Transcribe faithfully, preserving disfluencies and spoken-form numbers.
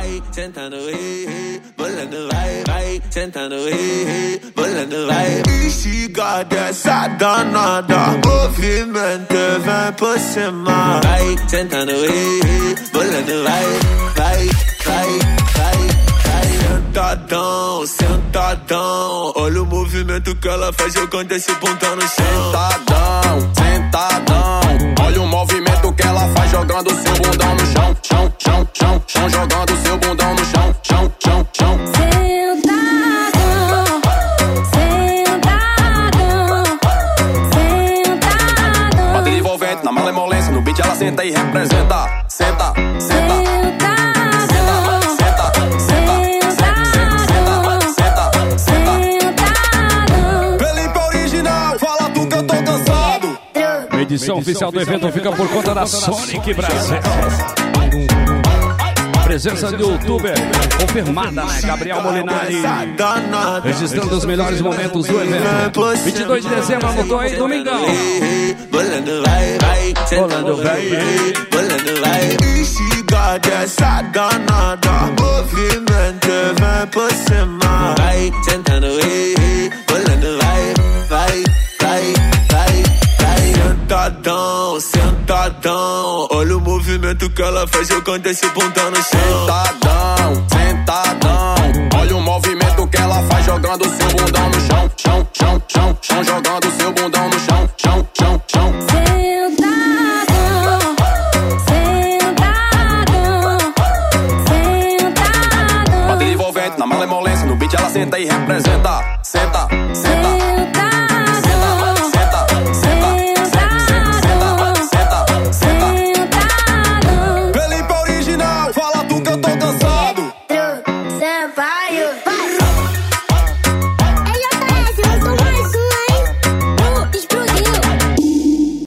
vai, sentando, bolando, vai, vai, sentando, bolando, vai. Instiga dessa danada, movimento vem por cima. Vai, sentando, bolando, vai, vai, vai, vai. Sentadão, sentadão, olha o movimento que ela faz jogando esse bundão no chão. Sentadão, sentadão, olha o movimento que ela faz jogando seu bundão no chão. Chão, chão, chão, chão, jogando seu bundão no chão. Chão, chão, chão. Sentadão, sentadão, sentadão. Bater envolvente na malemolência, no beat ela senta e representa. Senta, senta. A edição oficial do evento fica por conta da Sonic Brasil. Presença do youtuber confirmada, né? Gabriel Molinari. Registrando os melhores momentos do evento. vinte e dois de dezembro, anotou aí, domingão. Bolando vai, vai, bolando vai, bolando vai. Instiga dessa danada, movimento vem por cima. Vai, sentando, bolando vai, vai, vai, vai. Sentadão, sentadão, olha o movimento que ela faz jogando esse bundão no chão. Sentadão, sentadão, olha o movimento que ela faz jogando seu bundão no chão. Chão, chão, chão, chão, jogando seu bundão no chão. Chão, chão, chão. Sentadão, sentadão, sentadão. Bater envolvente na malemolência, no beat ela senta e representa. Senta, senta. Sampaio.